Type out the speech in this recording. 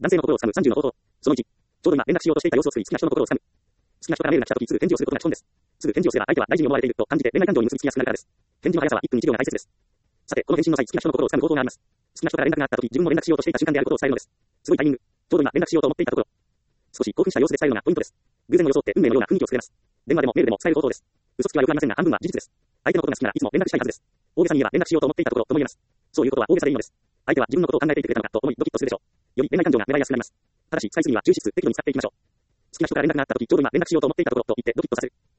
男性の心をつかむ30の方法。その1。ちょうど今連絡しようとしていた様子をつい好きな人の心をつかむ。好きな人からメールが来たときすぐ返事をすることが基本です。すぐ返事をすれば相手は大事に思われていると感じて恋愛感情に結びつきやすくなるからです。返事の速さは1分1秒が大切です。さて、この返信の際、好きな人の心をつかむ方法があります。好きな人から連絡があったとき、自分も連絡しようとしていた瞬間であることを伝えるのです。すごいタイミング。ちょうど今連絡しようと思っていたところ。少し興奮した様子で伝えるのがポイントです。偶然を装って運命のような雰囲気を作れます。電話でもメールでも伝える方法です。嘘つきはよくありませんが半分は事実です。相手のことが好きならいつも連絡したいはずです。大げさに言えば連絡しようと思っていたところとも言えます。そういうことは大げさでいいのです。相手は自分のことを考えていてくれたのかと思いドキッとするでしょう。より恋愛感情が芽生えやすくなります。ただし、使いすぎには抽出適度に使っていきましょう。好きな人から連絡があったとき、ちょうど今連絡しようと思っていたところと言ってドキッとさせる。